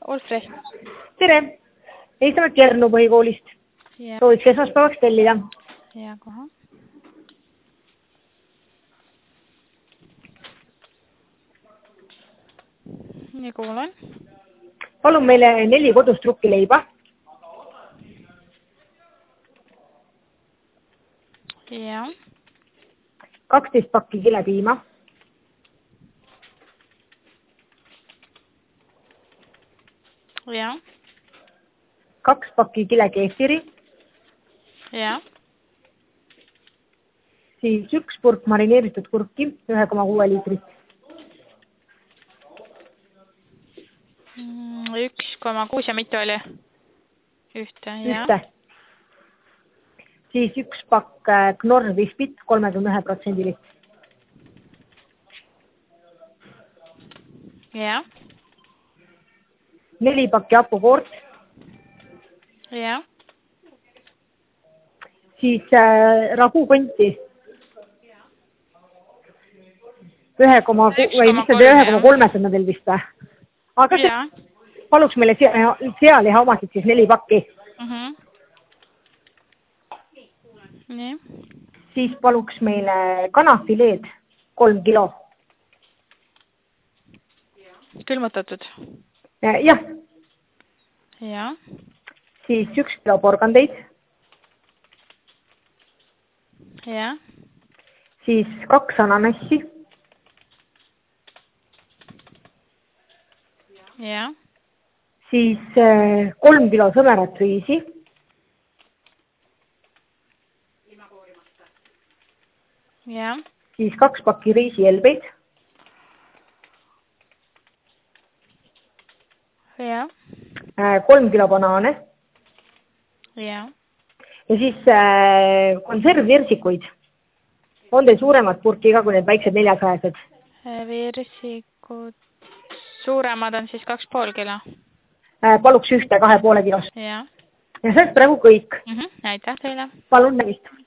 Olfre. Tere! Eestame Kernu põhikoolist. Sooviks esmaspäevaks tellida. Ja, kohe. Nii kuulen. Palun meile 4 kodust rukkileiba. Ja. 12 pakki kilepiima. Ja. 2 pakki kilekeefiri. Ja. Siis 1 purk marineeritud kurki 1,6 liitrit. 1,6 ja mitu oli? Ühte, ja. Ühte. Siis 1 pakk Knorr Vispit 31%. Ja. 4 pakki hapukoort. Ja. Siis ragukonti 1,3 on teil vist või? Aga paluks meile sealiha omasid siis 4 pakki. Nii. Siis paluks meile kanafileed 3 kilo. Külmutatud? Jah. Ja. Siis 1 kilo porgandeid. Ja. Siis 2 ananassi. Ja. Siis 3 kilo sõmerat riisi. Ja. Siis 2 pakki riisielbeid. Ja. 3 kilo banaane. Ja. Ja siis konservvirsikuid. On teil suuremad purki ka kui need väiksed 400-sed? Virsikud. Suuremad on siis 2,5 kilo. Paluks ühte 2,5 kilost. Ja. Ja see on praegu kõik. Aitäh teile. Palun nägist.